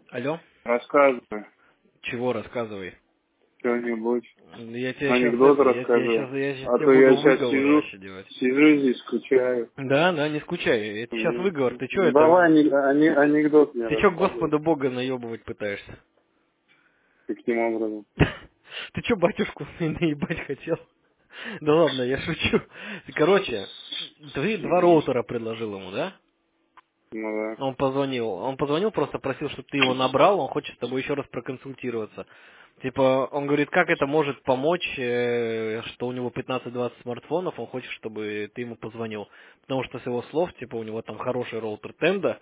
Алло? Рассказывай Чего рассказывай? что-нибудь. Я тебе сейчас Анекдот я рассказывай. сейчас А тебе то я буду сейчас выговор сижу, вообще делать. сижу здесь, скучаю. Да, да, не скучай. Я тебе сейчас выговор. Ты что это? Давай анекдот мне Ты что рассказывай. Господа Бога наебывать пытаешься? Каким образом? Ты что батюшку наебать хотел? Да ладно, я шучу. Короче, ты два роутера предложил ему, да? Ну да. Он позвонил. Он позвонил, просто просил, чтобы ты его набрал, он хочет с тобой еще раз проконсультироваться. Типа, он говорит, как это может помочь, что у него 15-20 смартфонов, он хочет, чтобы ты ему позвонил. Потому что с его слов, типа, у него там хороший роутер Тенда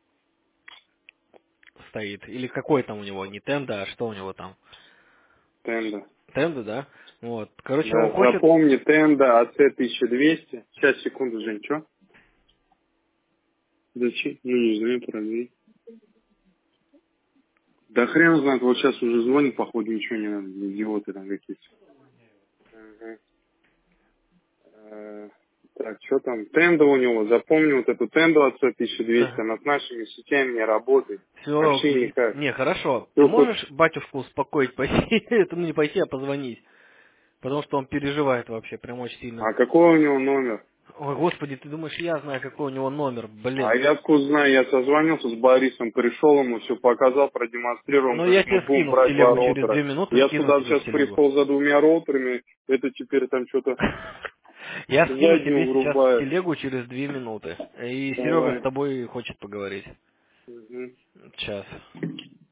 стоит. Или какой там у него, не Тенда, а что у него там? Тенда. Тенда, да? Вот. Короче, он Да, хочет... запомни, Тенда АЦ-1200. Сейчас, секунду, Жень, что? Зачем? Ну, не знаю, проверить. Да хрен знает, вот сейчас уже звонит, походу, ничего не надо, идиоты там какие-то. Мгм. Так, что там? Тенда у него, запомни вот эту Тенду от 1200, Да. она с нашими сетями не работает. Все, Вообще никак. не, хорошо. Ты Только, можешь батюшку успокоить, пойти, это ну не пойти, а позвонить? Потому что он переживает вообще, прям очень сильно. а какой у него номер? Ой, господи, ты думаешь, я знаю, какой у него номер, А блин. я откуда знаю, я созвонился с Борисом, пришел ему, все показал, продемонстрировал, он Ну, я говорит, мы тебе будем скину в брать два телегу, через роутера. 2 минуты Я скину сюда тебе в сейчас телегу. пришел за двумя роутерами, это теперь там что-то Я скину заднюю тебе сейчас в врубает. телегу через 2 минуты. И Серега с Давай. тобой хочет поговорить. Мгм. Сейчас.